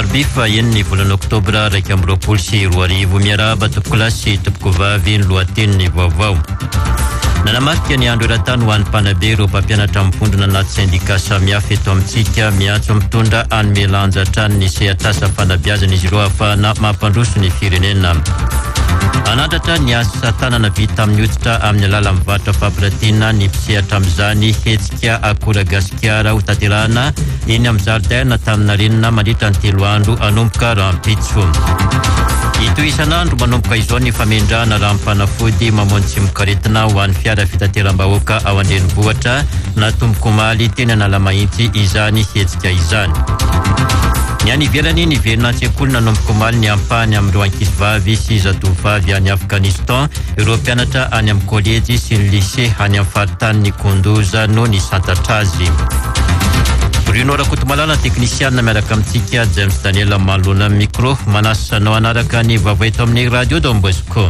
Alarobia fahaeniny volana oktobra 2024 miarahaba tompoko lahy sy tompoko vavy ny lohateniny vaovao. Nanamarika ny andro eran-tany ho an'ny mpanabe ireo mpampianatra mivondrona anaty sindika samihafa eto amintsika miantso mitondra hanome ny sehatasa fanabeazana izy ireo ahafahana mampandroso ny firenena. Anandratra ny asa tanana vita amin'ny hoditra amin'ny alala mivarotra fampiratiana ny mpisehatra amin'izany hetsika akora gasikara ho tanterahana eny amin'ny zaridaina Antaninarenina mandritra ny 3 andro hanomboka rahampitso. Ito isan'andro manomboka izao ny famindrana rahampanafody mamono tsimokaretina ho an'ny fiara fitateram-bahoaka ao andrenivohitra na tomboko maly teny Analamahitsy izany hetsika izany. Ny any ivelany ny veron'an-tsekoly nanomboka omaly ny ampahany amin'ireo ankizivavy sy zatovovavy any Afghanistan, ireo mpianatra any amin'ny kolejy sy ny lycée any amin'ny faritany ny Kondoza no ny santatr'azy. Bruno Rakotomalala teknisiana miaraka amintsika James Daniel Malona micro manasanao anaraka ny vaovao eto amin'ny radio Don Bosco.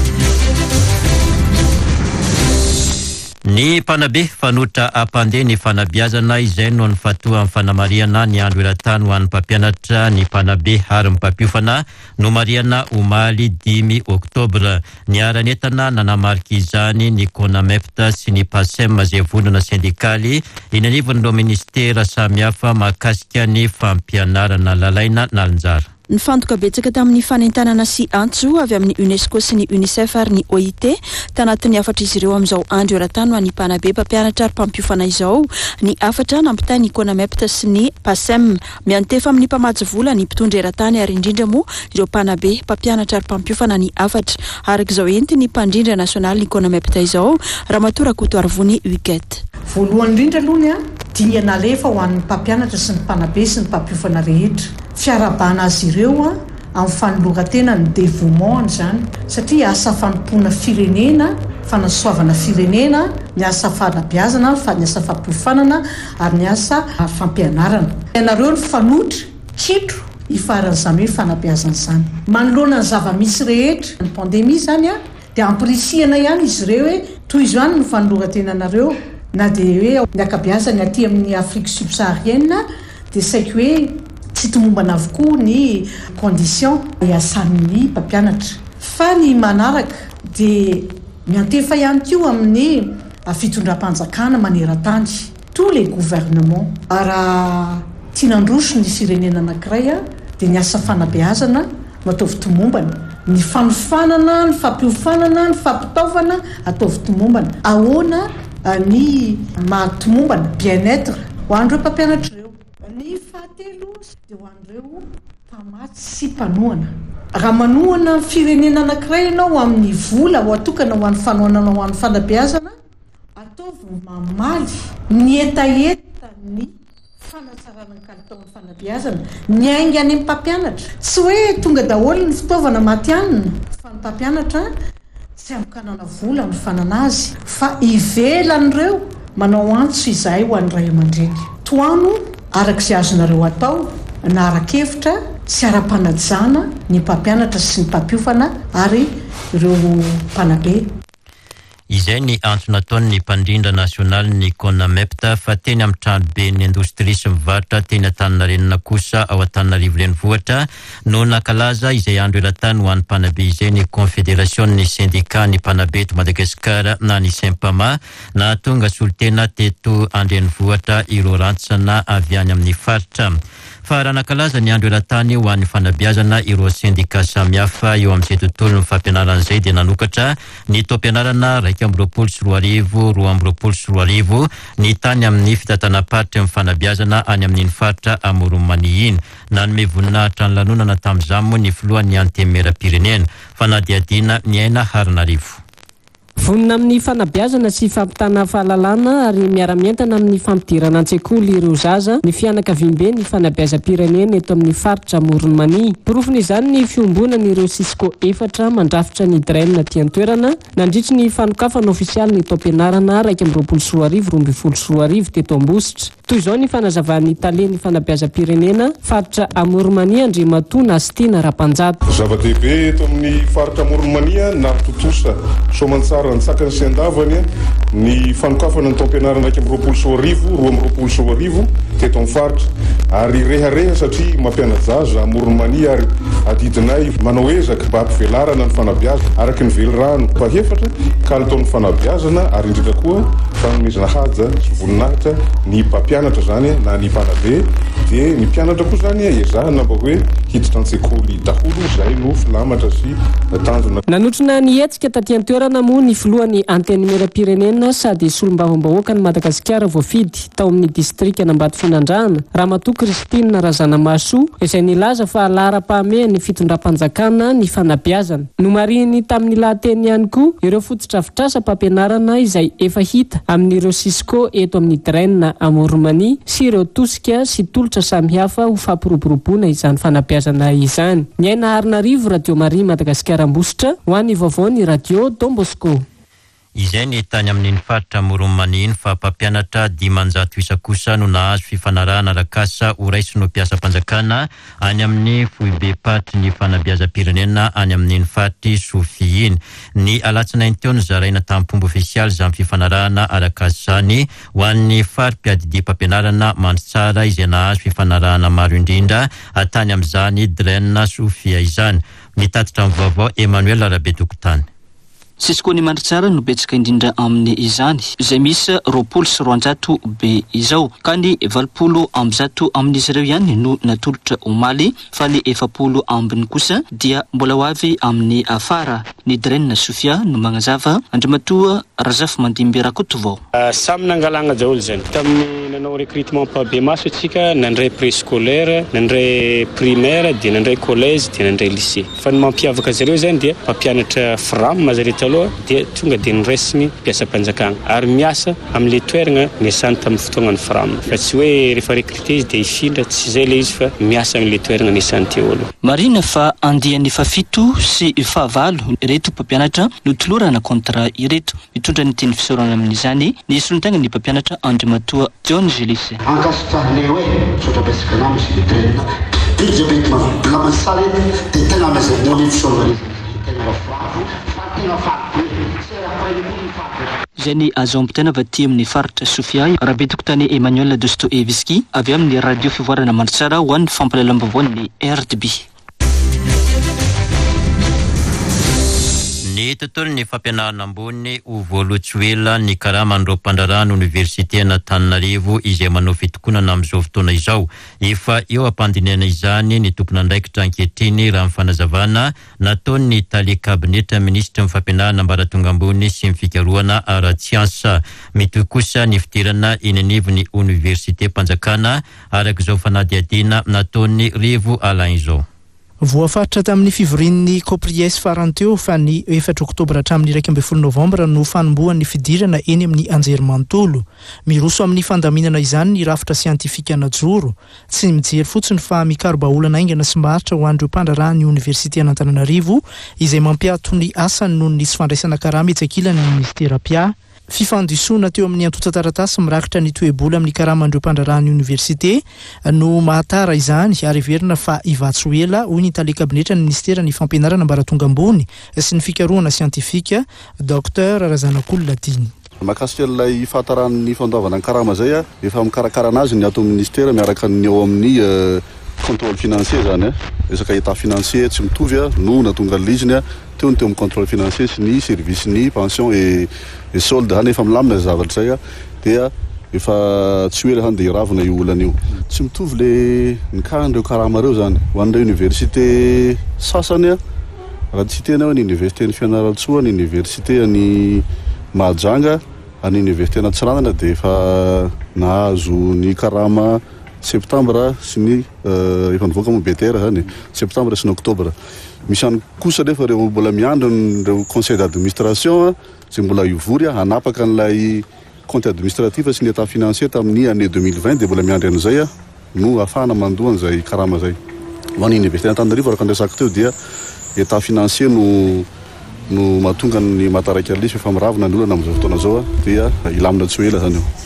Ny mpanabe fanotra ampandeha ny fanabeazana izay no ny fatoa amin'ny fanamariana ny andro eran-tany ho an'ny mpampianatra ny mpanabe ary mpapiofana no mariana omaly 5 oktobra. Ny aran'entana nanamarika izany ny CONAMEPT sy ny PASEM izay vondrona sindikaly eny anivon'ireo ministera samihafa mahakasika ny fampianarana lalaina nalinjara. Ny fantoka betsaka tamin'ny fanentanana sy antso avy amin'ny UNESCO sy ny UNICEF ary ny OIT tanatin'ny 4 izy ireo amin'izao andro eran-tany ho an'ny mpanabe mpampianatra ary mpampiofana izao. Ny 4 nampitay ny CONAMEPT sy ny PASEM miantefa amin'ny mpamatsy vola ny mpitondra eran-tany ary indrindra moa ireo mpanabe mpampianatra ary mpampiofana ny 4. Arak'izao enti ny mpandrindra nasionaly ny CONAMEPT izao Ramatoa Rakoto Arvony Wicket. Voalohany indrindra aloha dinana lefa ho an'ny mpampianatra sy ny mpanabe sy ny mpampiofana rehetra. Fiarabana azy ireo amin'ny fanoloran-tena ny dévouement zany satria asa fanompoana firenena, fanasoavana firenena, ny asa fanabeazana, ny asa fampiofanana ary ny asa fampianarana. Ianareo ny fanotra kitro hifaran'izany hoe fanabeazana izany. Manoloana ny zava-misy rehetra ny pandémie zany dia ampirisihana ihany izy ireo hoe toy izany ny fanoloran-tena anareo na dia hoe ny akabeazana aty amin'ny Afrique subsaharienne dia saiko hoe tsy tomombana avokoa ny condition iasan'ny mpampianatra. Fa ny manaraka dia miantefa ihany koa amin'ny fitondram-panjakana maneran-tany tous les gouvernements raha tianandroso ny firenena anankiray dia ny asa fanabeazana ataovy tomombana, ny fanofanana, ny fampiofanana, ny fampitaovana ataovy tomombana. Ahoana ny mahatomombana bien-être ho an'ireo mpampianatra ireo. Ny fahatelo dia ho an'ireo mpamatsy sy mpanohana. Raha manohana ny firenena anankiray ianao amin'ny vola ho atokana ho an'ny fanohanana ho an'ny fanabeazana, ataovy mamaly ny etaeta ny fanatsarana ny kalitaon'ny fanabeazana, ny ainga any amin'ny mpampianatra. Tsy hoe tonga daholo ny fitaovana matianina fa ny mpampianatra tsy amikanana vola ny fanana azy fa ivelan'ireo manao antso izay ho an'ny ray aman-dreny. Toano arak'izay azonareo atao na arak-hevitra sy ara-panajana ny mpampianatra sy ny mpampiofana ary ireo mpanabe. Izay ny antso nataon'ny mpandrindra nasionaly ny CONAMEPT fa teny amin'ny tranobe ny indostria sy mivarotra teny Antaninarenina kosa ao Antananarivo renivohitra no nankalaza izay andro eran-tany ho an'ny mpanabe izay ny Confédération ny syndicat ny mpanabe eto Madagasikara na ny SYMPAMA na tonga solitena teto andrenivohitra ireo rantsana avy any amin'ny faritra. Fa raha nankalaza ny andro eran-tany ho an'ny fanabeazana ireo syndicat samihafa eo amin'izay tontolo ny fampianaran'izay dia nanokatra ny taom-pianarana 2024 2025 ny tany amin'ny fitantanam-paritra amin'ny fanabeazana any amin'iny faritra Amoromania iny. Nanome voninahitra ny lanonana tamin'izany moa ny filohan'ny antemera-pirenena fanadiadiana ny aina Haranarivo. Vonina amin'ny fanabeazana sy fampitana fahalalana ary miara-mientana amin'ny fampidirana an-tsekoly ireo zaza ny fianakaviam-be ny fanabeazam-pirenena eto amin'ny faritra Amoromania. Porofiny izany ny fiombonan'ireo Cisco 4 mandrafitra ny draine aty an-toerana nandritry ny fanokafana ofisialy ny taom-pianarana 2024-2025 teto Ambositra. Toy izao ny fanazavan'ny talen'ny fanabeazam-pirenena faritra Amoromania Andriamatoa Nastina Rapanjata. Zava-dehibe eto amin'ny faritra Amoromania na totosa soamantsara Vantsakany sy andavany ny fanokafana ny taom-pianarana raiky amby 20 teto amin'ny faritra ary rehareha satria mampianatra zaza Moronmani ary adidinay manao ezaka mba hampivelarana ny fanabeazana araky ny velirano fahefatra kalitaon'ny fanabeazana ary indrindra koa fanomezana haja sy voninahitra ny mpampianatra zany na ny mpanabe dia ny mpianatra koa zany ezahana mba hoe hiditra an-tsekoly daholo izay no filamatra sy tanjona. Nanotrona ny hetsika taty an-toerana moa ny filohan'ny antenimera-pirenena sady solombavam-bahoaka ny Madagasikara voafidy tao amin'ny distrika Anambady Finandrahana Ramatoa Kristina Razanamasoa izay nilaza fa lara-pahamehany ny fitondram-panjakana ny fanabeazana. Nomariny tamin'ny lahateny ihany koa ireo fototra-avitrasa mpampianarana izay efa hita amin'ireo Cisco eto amin'ny Draine Moronmani sy ireo tosika sy tolotra samihafa ho fampiroboroboana izany fanabeazana izany. Ny aina Harinarivo Radio Maria Madagasikara Ambositra ho an'ny vaovao ny Radio Don Bosco. Izay ny tany amin'ny faritra Moronmani fa mpampianatra 500 isa kosa no nahazo fifanarahana arakasa ho raisy no mpiasam-panjakana any amin'ny foibe patry ny fanabeazam-pirenena any amin'ny faritry Sofia iny. Ny alatsinainy teo ny zaraina tamin'ny ofisialy izany fifanarahana arakasa zany ho an'ny fari-piadidia mpampianarana Mantsara izay nahazo fifanarahana maro indrindra tany amin'izany Draine Sofia izany. Mitatitra amin'ny vaovao Emmanuel Arabetokotany. Cisco ny Mantsara no betsaka indrindra amin'ny izany izay misy 200 be izao ka ny 20 ambizato amin'izy ireo ihany no natolotra omaly fa ny 70 ambiny kosa dia mbola ho avy amin'ny afara. Ny Draine Sofia no magnazava Andrimatoa Razafy Mandimby-Rakotovao. Samy nangalana daholo zany tamin'ny nanao recrutement be maso atsika nandray préscolaire, nandray primaire, dia nandray collège, dia nandray lycée. Fa ny mampiavaka zareo zany dia mpampianatra fram mazareo taloha dia tonga dia niraisiny mpiasam-panjakana ary miasa amin'le toerana niasany tamin'ny fotoanany fram. Fa tsy hoe rehefa recruté izy dia ifindra, tsy izay le izy fa miasa amin'le toerana niasany teo aloha. Marina fa andiany fafito sy fahavalo ireto mpampianatra no tolorana contrat ireto. Mitondra ny teny fisaorana amin'izany ny solon-tegna ny mpampianatra Andrimatoa John Julis. Ankasitrahany hoe sotra betsaka namy sy Draine izy mety mavolamasary dia tena mazay mony fisaorana tena mafavo fa tena fato izay ny azo ampitena vaty amin'ny faritra Sofia. Rabetokotany Emmanuel Dostoevski avy amin'ny radio fivoarana Mantsara ho an'ny fampalalam-baovany RDB. Ny tontolo ny fampianarana ambony ho voaloatsoela ny karaman'ireo mpandrarano Université Antananarivo izay manao fitokonana amin'izao fotoana izao. Efa eo ampandinihana izany ny tompona andraikitra ankehitriny raha fanazavana nataony tale kabineta ministra ny fampianarana ambaratonga ambony sy ny fikarohana ara-tsiansa. Mitohy kosa ny fidirana eny anivon'ny Université Mpanjakana arak'izao fanadihadiana nataony Rivo Alain izao. Voafaritra tamin'ny fivorian'ny Copriès farany teo fa ny 4 Oktobra hatramin'ny 12 Novambra no fanombohan'ny fidirana eny amin'ny anjerimanontolo. Miroso amin'ny fandaminana izany ny rafitra siantifika najoro. Tsy mijery fotsiny fa mikarobaolana aingana sy maritra ho an'ireo mpandrarahany Université Antananarivo izay mampiato ny asany noho ny tsy fandraisana karama etsakilany ministera pia. Fifandisona teo amin'ny antota-taratasy mirakitra ny toe-bola amin'ny karamandreo mpandrarahany université no mahatara izany ary verina fa ivatsoela hoy ny tale kabinetra ny ministera ny fampianarana ambaratonga ambony sy ny fikarohana siantifika Dr Razanakolo Ladiny. Makasika ilay fahatarany fandavana ny karama zay efa mikarakara anazy ny ato ministera miaraka ny ao amin'ny contrôle financier zany resaka état financier tsy mitovy no natonga liziny teo amin'ny contrôle financier sy ny service ny pension et solde hany efa milamina zavatra zay dia efa tsy hoe hany dia ravina io olana io tsy mitovy le nikahandreo karama reo zany ho an'ireo université sasany raha tsy tena hoe ny université ny Fianarantsoa, ny université ny Mahajanga, ny université Natsiranana dia efa nahazo ny karama septembre sy ny efa nivoaka mo BTR zany septembre sy ny octobre. Misy any kosa nefa reo mbola miandro reo conseil d'administration zay mbola ivory hanapaka an'ilay compte administratif sy ny état financier tamin'ny année 2020 dia mbola miandry an'izay no ahafahana mandoa an'izay karama zay. Ho an'ny université Antananarivo araka andresaka teo dia état financier no mahatonga ny mataraiky alisy efa miravina ny olana amin'izao fotoana zao dia ilamina tsy ho ela zany io.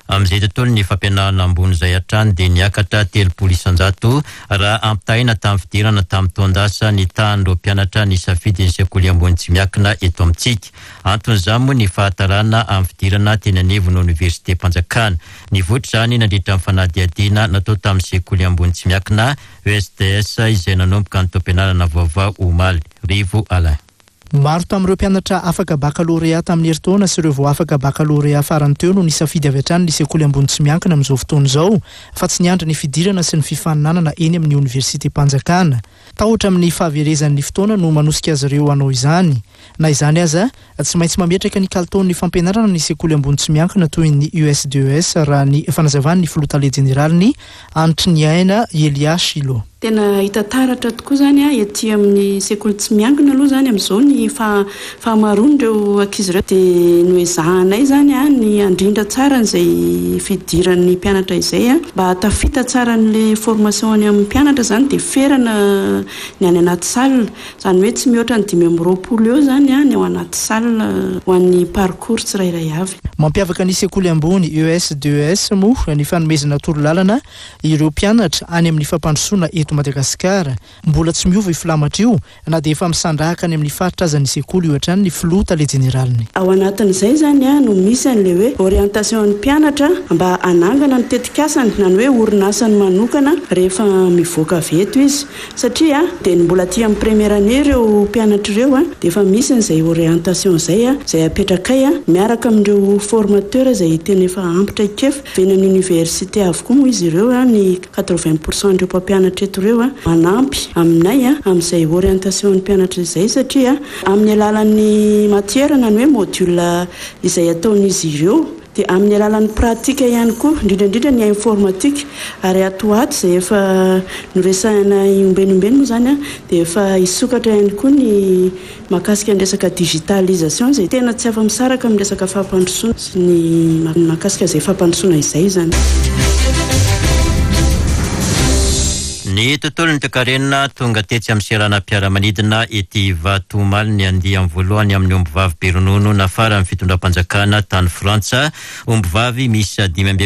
Amizay tontolo ny fampianarana ambony izay hatrany dia niakatra 30 isan-jato raha ampitaina tamin'ny fidirana tamin'ny taondasa ny tahan'ireo mpianatra ny safidy ny sekoly ambony tsy miakina eto amintsika. Anton'izany moa ny fahatarana amin'ny fidirana teny anivon'ny Université Mpanjakana. Ny votra izany nandritra amin'ny fanadihadiana natao tamin'ny sekoly ambony tsy miakina ESDS izay nanomboka ny taom-pianarana vaovao omaly. Rivo Alain. Maro tamin'ireo mpianatra afaka baccalauréat tamin'ny herintaona sy ireo vao afaka baccalauréat farany teo no nisafidy avy hatrany ny sekoly ambony tsy miankina amin'izao fotoana izao fa tsy niandry ny fidirana sy ny fifaninanana eny amin'ny Université Mpanjakana. Tahotra amin'ny fahaverezan'ny fotoana no manosika azy ireo hanao izany. Na izany aza, tsy maintsy mametraka ny kalitaon'ny fampianarana ny sekoly ambony tsy miankina toy ny USDES raha ny fanazavan'ny filoha tale jeneraliny Antoniaina Elia Shilo. Tena hita taratra tokoa zany ety amin'ny sekoly tsy miankina aloha zany amin'izao ny fahamaroany ireo ankizy ireo dia noezahanay zany ny andrindra tsara n'izay fidiran'ny mpianatra izay mba hatafita tsara n'le formation any amin'ny mpianatra zany dia ferana ny any anaty salina zany hoe tsy mihoatra ny 520 eo zany ny ao anaty salina ho an'ny parcours tsirairay avy. Mampiavaka ny sekoly ambony USDES moa ny fanomezana torolalana ireo mpianatra any amin'ny fampandrosoana eto Madagasikara mbola tsy miova iflamatra io na dia efa misandrahaka any amin'ny faritra azan'ny sekoly io hatrany ny filoha tale jeneraliny. Ao anatin'izay zany no misy an'le hoe orientation ny mpianatra mba anangana ny tetikasany na ny hoe orinasany manokana rehefa mivoaka avy eto izy satria dia mbola aty amin'ny première année ireo mpianatra ireo dia efa misy n'izay orientation izay apetrakay miaraka amin'ireo formateur izay tena efa ampitra ikefy veny amin'ny université avokoa moa izy ireo ny 80% ireo mpampianatra eto ireo manampy aminay amin'izay orientation ny mpianatra izay satria amin'ny alalan'ny matière na ny hoe module izay ataon'izy ireo dia amin'ny alalan'ny pratika ihany koa indrindra ny informatique ary atoato izay efa noresahana ombenombeno moa zany dia efa isokatra ihany koa ny mahakasika ny resaka digitalisation izay tena tsy afa-misaraka amin'ny resaka fahampandrosoana sy ny mahakasika izay fahampandrosoana izay zany. Ny tontolon'ny toekarenina tonga tetsy amin'ny seranam-piaramanidina ety Vatomaly ny andiha amin'ny voalohany amin'ny ombivavy be ronono nafara amin'ny fitondram-panjakana tany Frantsa. Ombivavy misy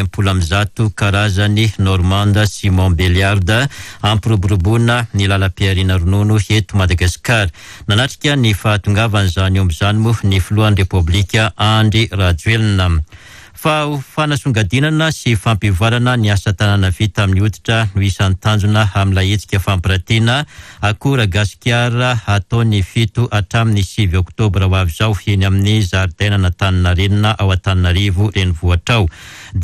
520 karazany Normanda Simon Belliard ampiroboroboana ny lalam-piariana ronono eto Madagasikara. Nanatrika ny fahatongavan'izany omby izany moa ny filohan'ny Repoblika Andry Rajoelina. Fanasongadinana sy fampivoarana ny asa tanana vita amin'ny hoditra no isan'ny tanjona amin'ny lahetsika fampiratiana akora gasikara ataony 7 hatramin'ny 7 oktobra ho avy izao eny amin'ny zaridaina n'Antaninarenina ao Antananarivo renivohitra ao.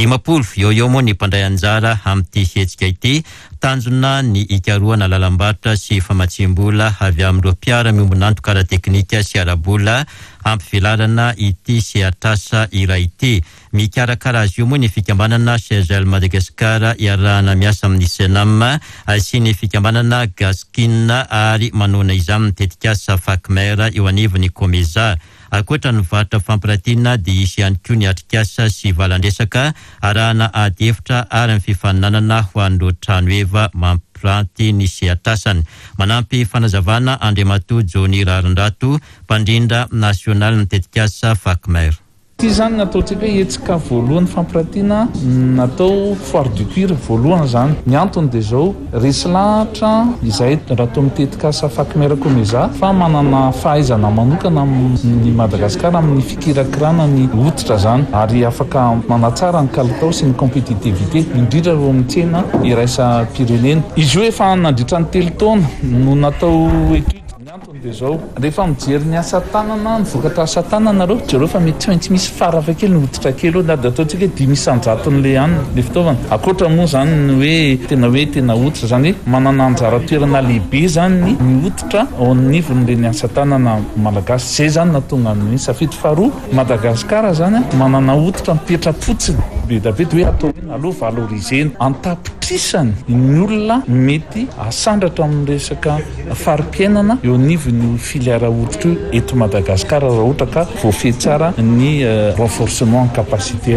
10 eo moa ny mpandray anjara amin'ity hetsika ity tanjona ny ikaroana lalam-barotra sy famatsim-bola avy amin'ireo mpiara miombonanto kara teknika sy arabola ampivelarana ity sy atrasa iray ity. Mikarakara azy io moa ny fikambanana CGL Madagasikara iarahana miasa amin'ny Senam sy ny fikambanana Gaskina ary manona izany mitetika Safakmer eo anivon'ny Komeza. Akoatra ny varotra fampiratiana dia isy ihany koa ny atrikasa sy valandresaka arahana ady hevitra ary ny fifaninanana ho an'ireo trano eva mampiranty ny sy atrasany. Manampy fanazavana Andriamatoa Jony Rarindrato, mpandrindra nasionaly mitetika Safakmer. Ty zany nataontsika hoe hetsika voalohany fampiratiana natao foire du cuir voalohany zany. Ny antony dia zao resy lahatra izay raha toa mitetika Safakmer Komeza fa manana fahaizana manokana ny Madagasikara amin'ny fikirakirana ny hoditra zany ary afaka manatsara ny kalitao sy ny compétitivité indrindra eo amin'ny tsena iraisa pirenena. Izy io efa nandritra ny 3 taona no natao etude. Antony dia zao rehefa mijery ny asa tanana ny vokatra asa tanana reo jereo fa mety tsy maintsy misy farafa kely ny hoditra kely na dia ataontsika 500,000 ihany le fitaovana. Akoatra moa zany ny hoe tena hoditra zany hoe manana anjara toerana lehibe zany ny hoditra ao anivon'le ny asa tanana malagasy. Zay zany natonga amin'ny safidy faharoa Madagasikara zany manana hoditra mipetrapotsiny be da be hoe atao aloha valorisena antapitrisany ny olona mety asandratra amin'ny resaka farim-piainana eo anivon'ny filiara hoditra eto Madagasikara raha ohatra ka voafehy tsara ny renforcement capacité.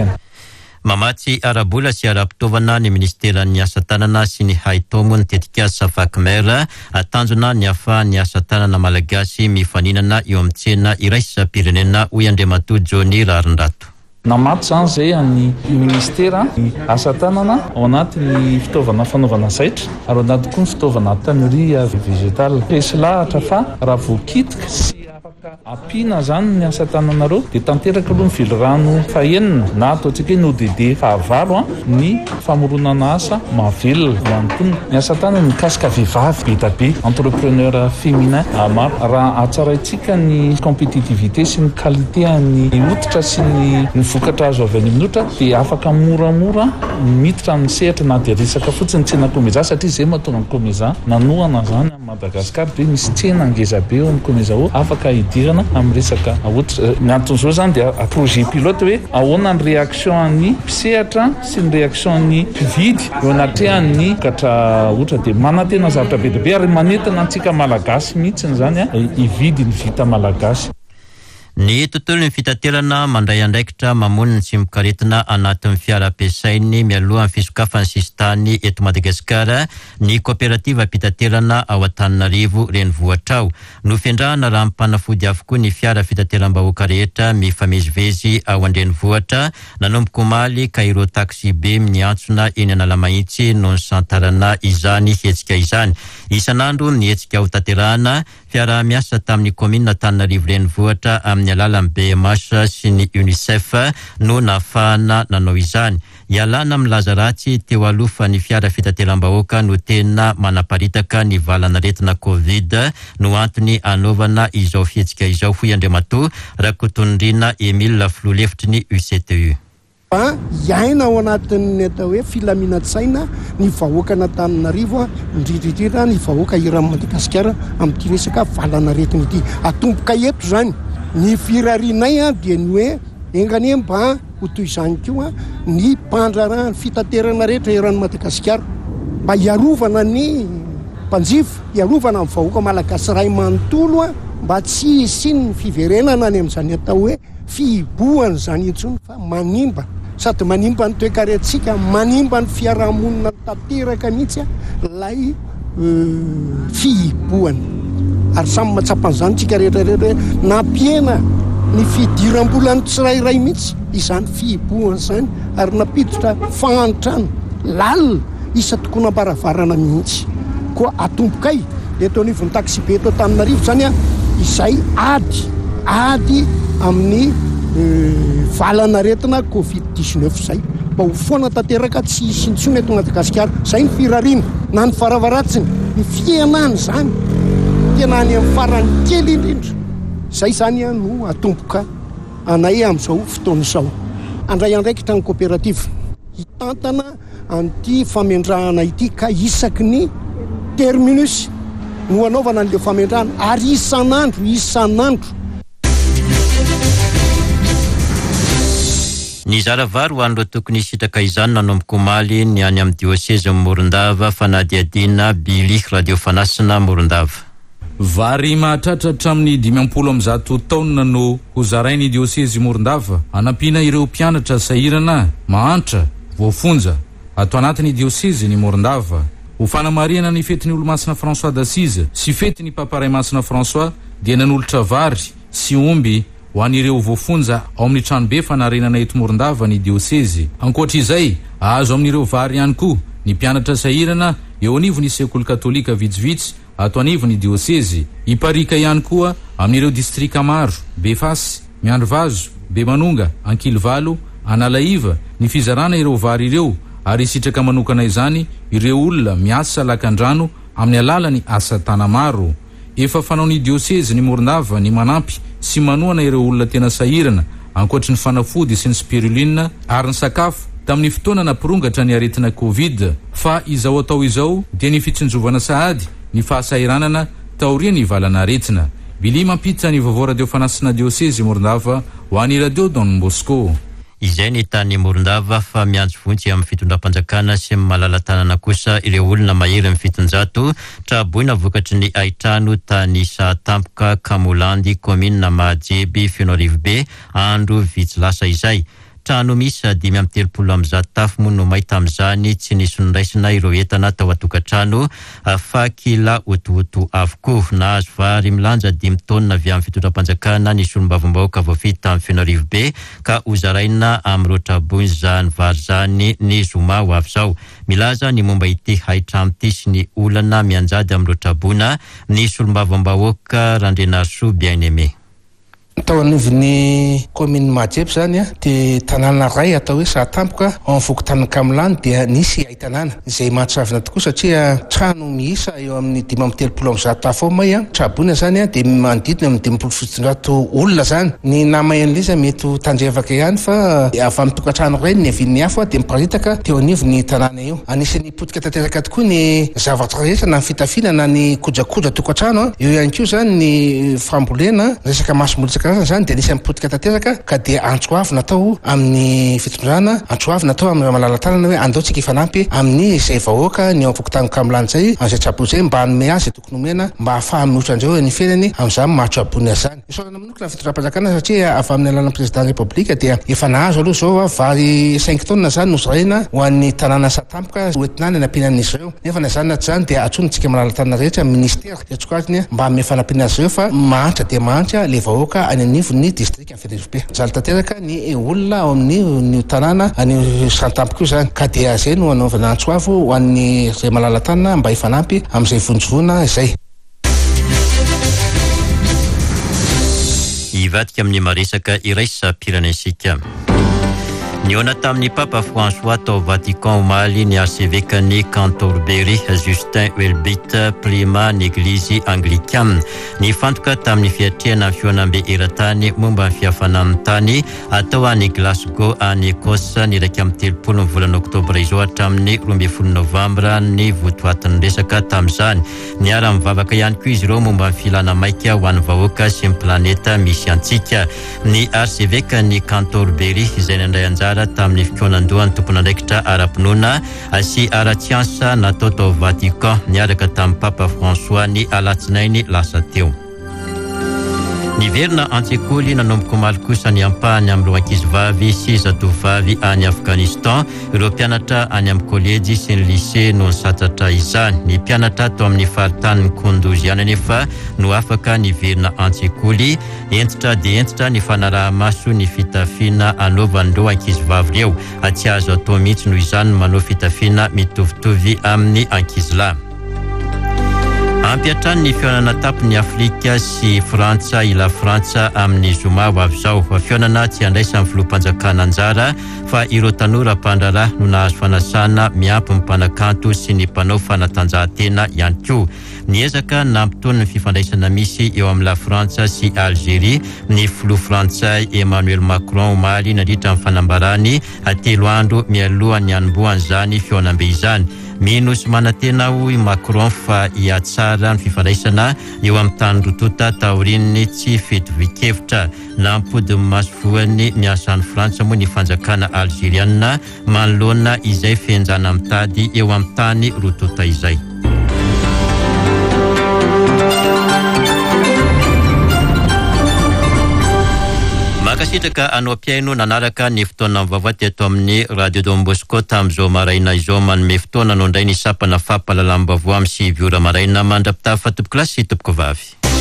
Mamatsy arabola sy ara-pitaovana ny ministeran'ny asa tanana sy ny haitao-moa ny tetika Safakmer atanjona ny ahafahan'ny asa tanana malagasy mifaninana eo amin'ny tsena iraisa pirenena hoy Andriamatoa Jony Rarindrato. namaty zany zay any ministera ny asa tanana ao anatin'ny fitaovana fanaovana zaitra ary anaty koa ny fitaovana tannerie végétale pesy lahatra fa raha voakitika sy apina zany ny asa tananareo dia tanteraka aloha mivily rano fahenina na ataontsika hoe ODD fahavalo ny famoronana asa mahavelona ihany koa ny asa tanana mikasika vehivavy be da be entrepreneur féminin maro raha atsaraintsika ny compétitivité sy ny qualité ny hoditra sy ny vokatra azo avy any amin'ny ohatra dia afaka moramora miditra ny sehatra na dia resaka fotsiny tsena komeza satria zay mahatonga ny komeza nanoana zany a Madagasikara dia misy tsena ngeza be eo amin'ny komeza ao afaka hidirana amin'ny resaka ohatra mianton'izao zany dia projet pilote hoe ahoana ny réaction ny mpisehatra sy ny réaction ny mpividy eo anatrehan'ny vokatra ohatra dia manantena zavatra be dia be ary manentana antsika malagasy mihitsiny zany a hividy ny vita malagasy. Ny tontolon'ny fitaterana mandray andraikitra mamonina sy mikaretina anatin'ny fiara ampiasainy mialohan'ny fisokafan'ny sistany eto Madagasikara ny kooperativa fitaterana ao Antananarivo renivohitra ao. Nofendrahana raha mpanafody avokoa ny fiara fitateram-bahoaka rehetra mifamezivezy ao an-drenivohitra nanomboka omaly ka ireo taxi be miantsona eny Analamahitsy no ny santarana izany hetsika izany. Isanandro ny hetsika ho tanterahana fiara miasa tamin'ny komina Antananarivo renivohitra amin'ny alalan'ny BMH sy ny UNICEF no nafahana nanao izany. Ialana milaza ratsy teo alofa ny fiara fitateram-bahoaka no tena manaparitaka ny valanaretina Covid no antony anaovana izao fihetsika izao hoy Andriamatoa Rakotondrina Emile Flolefitry ny UCTU. Iaina ao anatin'ny atao hoe filaminantsaina ny vahoaka n'Antananarivo indrindrindrindra ny vahoaka iran'ny Madagasikara amin'ity resaka valanaretina ity. Atomboka eto zany ny firarianay dia ny hoe engany mba ho toy izany koa ny mpandrarahany fitaterana rehetra eran'ny Madagasikara mba hiarovana ny mpanjifa, hiarovana amin'ny vahoaka malagasy ray manontolo mba tsy hisiny fiverenana any amin'izany atao hoe fihibohana zany intsony fa manimba sady manimba ny toe-karentsika, manimba ny fiarahamonina tanteraka mihitsy lay fihibohana. Ary samy matsapan'izany tsika rehetrarehetra hoe nampiena ny fidiram-bolany tsirairay mihitsy izany fihibohana zany ary napiditra fahantrana lalina isa tokonam-baravarana mihitsy. Koa atombokay eto anivon'ny taxi be eto Antananarivo zany izay ady amin'ny valanaretina Covid-19 zay mba ho foana tanteraka tsy hisy intsony eto Madagasikara. Zay ny firariana na ny faravaratsiny ny fienany zany tena any amin'ny farany kely indrindra. Zay zany no atomboka anay amin'izao fotoana izao. Andray andraikitra ny kooperativa hitantana an'ity famendrahana ity ka isaky ny terminus no anaovana an'ilay famendrahana ary isanandro. Ny zaravary ho an'ireo tokony hisitraka izany nanomboka omaly ny any amin'ny diocèse Morondava fanadiadiana Bily radio fanasina Morondava. Vary mahatratra hatramin'ny 50 taona no ho zarainy diocèse Morondava anampiana ireo mpianatra sahirana mahantra voafonja ato anatin'ny diocèse ny Morondava ho fanamariana ny fetin'ny olo-masina François d'Assise sy fetin'ny paparay masina François dia nanolotra vary sy omby ho an'ireo voafonja ao amin'ny tranobe fanarenana eto Morondava ny diocèse. Ankoatra izay azo amin'ireo vary ihany koa ny mpianatra sahirana eo anivon'ny sekoly katolika vitsivitsy ato anivon'ny diocèse. Iparika ihany koa amin'ireo distrika maro Befasy, Miandrovazo, Bemanonga, Ankilivalo, Analaiva ny fizarana ireo vary ireo ary isitraka manokana izany ireo olona miasa lakan-drano amin'ny alalany asa tana maro. Efa fanaon'ny diocèse ny Morondava ny manampy sy manoana ireo olona tena sahirana ankoatra ny fanafody sy ny spiruline ary ny sakafo tamin'ny fotoana nampirongatra ny aretina Covid. Fa izao atao izao dia ny fitsinjovana sahady ny fahasahiranana taoriany valana aretina. Bili mampita ny vaovao radio fanasina diocèse Morondava ho an'i radio Don Bosco. Izay ny tany Morondava fa miantso vontsy amin'ny fitondram-panjakana sy malala-tanana kosa ireo olona mahery amin'ny fitonjato traboina vokatry ny aitrano tany Satampoka Kamolandy komina Mahajeby Fianarivy be andro vitsy lasa izay. trano misy 530 tafo moa no mahita amin'izany tsy nisy niraisina ireo entana tao atokantrano fa kila otohoto avokoa. Nahazo vary milanja 5 tonna avy amin'ny fitondram-panjakana ny solombavambahoaka voafita tamin'ny Fianarivy be ka hozaraina amin'ireo trabony izany vary izany ny zoma ho avy izao. Milaza ny momba ity haitramity sy ny olana mianjady amin'ireo trabona ny solombavambahoaka Randrenarso Bien-Aimé. Tao anivon'ny commune Mahajepy zany dia tanàna ray atao hoe Sahatampoka ao Fokontany Kamilany dia nisy haitanàna izay mahatsavina tokoa satria trano miisa eo amin'ny 530 tafo may trabona zany dia manodidina amin'ny 200 olona zany. Ny namay an'ilay mety tandrevaka ihany fa avy amin'ny tokantrano ray ny avin'ny hafa dia miparitaka teo anivon'ny tanàna io. Anisan'ny potika tanteraka tokoa ny zavatra rehetra na ny fitafiana na ny kojakoja tokantrano. Eo ihany koa zany ny fambolena resaka masombolitsaka zany dia anisany potika tanteraka ka dia antsoavy natao amin'ny fitondrana, antsoavy natao amin'ny malalatanana hoe andaotsika ifanampy amin'ny izay vahoaka ny ao Fokontany Kamilany zay amin'izay trabony zay mba hanome azy tokony omena mba hahafaha mihoatra an'izao ny fiainany amin'izany mahatrabony azy zany. Isaorana manokana fitondram-panjakana satria avy amin'ny alalan'ny président république dia efa nahazo aloha zao vary 5 tonna zany nozaraina ho an'ny tanàna Sahatampoka hoentinany hanampianan'izy ireo. Nefa na zany na tsy zany dia atsonontsika malalatanana rehetra ministère etsokaziny mba hanome fanampiana azy ireo fa mahantra dia mahantra le vahoaka any anivon'ny district amin'ny Fianarivy be. Zaly tanteraka ny olona ao amin'ny tanàna any Sahatampoka io zany ka dia zay no anaovana antsoavo ho an'ny izay malalatanana mba hifanampy amin'izay vonjovona izay. Ivadika amin'ny maresaka iray sapiranensika. Niona tamin'ny Papa François tao Vatican omaly ny arcevêque-ny Canterbury Justin Welbit prima ny Eglizy Anglikana. Nifantoka tamin'ny fiatrehana fionambe eran-tany momba ny fiafana amin'ny tany atao any Glasgow any Écosse ny 30 volana Oktobra izao hatramin'ny 12 Novambra ny votoatin'ny resaka tamin'izany. Niara-mivavaka ihany koa izy ireo momba ny filana maika ho an'ny vahoaka sy ny planeta misy antsika. Ny arcevêque-ny Canterbury izay nandray anjara tamin'ny fikonan-dohan'ny tompon'andraikitra ara-pinoana sy ara-tsiansa natao tao Vatican niaraka tamin'ny Papa François ny alatsinainy lasa teo. Niverina an-tsekoly nanomboka omaly kosa ny ampahany amin'ireo ankizivavy sy zatovovavy any Afghanistan. Ireo mpianatra any amin'ny kolejy sy ny lycée no nisatratra izany. Ny mpianatra tao amin'ny faritany Kondoziana nefa no afaka niverina an-tsekoly. Entitra dia entitra ny fanaraha-maso ny fitafiana anaovan'ireo ankizivavy ireo. Tsy azo atao mihitsy noho izany manao fitafiana mitovitovy amin'ny ankizilahy. Ampiatrany ny fionana tapiny Afrika sy Frantsa ila Frantsa amin'ny zoma ho avy izao. Fionana tsy andraisa amin'ny filoham-panjakana anjara fa ireo tanora mpandraraha no nahazo fanasana miampy ny mpanakanto sy ny mpanao fanatanjahantena ihany koa. Niezaka nampitony ny fifandraisana misy eo amin'ny la Frantsa sy Algérie ny filoha frantsay Emmanuel Macron omaly nandritra amin'ny fanambarany 3 andro mialohan'ny hanombohan'izany fionambe izany. Mino sy manantena hoy Macron fa hiatsara ny fifandraisana eo amin'ny tany rotota taorin'ny tsy fitovi-kevitra. Nampody maso voany miasa any Frantsa moa ny fanjakana algériana manoloana izay fienjana mitady eo amin'ny tany rotota izay. Makasitraka anao piaino nanaraka ny fotoana mivavaka teto amin'ny Radio Don Bosco tamin'izao maraina izao manome fotoana anao indray ny sapana fampahalalam-baovao amin'ny 7 ora maraina mandrapita fa tompoko lasy tompoko vavy.